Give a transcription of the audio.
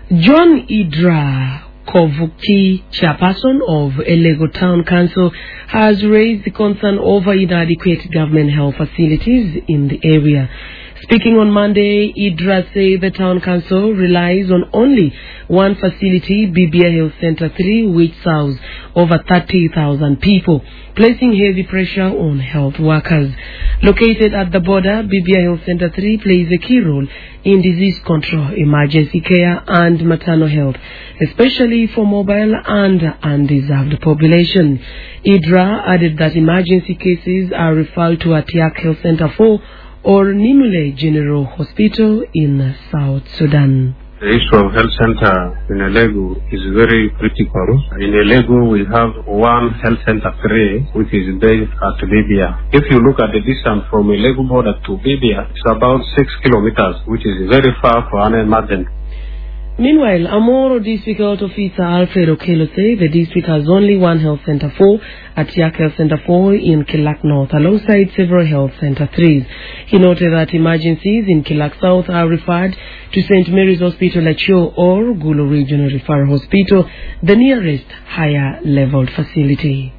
John Idra Kovuki, chairperson of Elego Town Council, has raised the concern over inadequate government health facilities in the area. Speaking on Monday, Idra said the town council relies on only one facility, Bibia Health Center 3, which serves over 30,000 people, placing heavy pressure on health workers. Located at the border, Bibia Health Center 3 plays a key role in disease control, emergency care, and maternal health, especially for mobile and undeserved population. Idra added that emergency cases are referred to Atiak Health Center 4 or Nimule General Hospital in South Sudan. The issue of health center in Elego is very critical. In Elego, we have one health center 3, which is based at Bibia. If you look at the distance from Elego border to Bibia, it's about 6 kilometers, which is very far for an emergency. Meanwhile, Amoro District Health Officer Alfred Okelo said the district has only one health center 4 at Yak Health Center 4 in Kilak North, alongside several health center 3s. He noted that emergencies in Kilak South are referred to St. Mary's Hospital Achio or Gulu Regional Referral Hospital, the nearest higher level facility.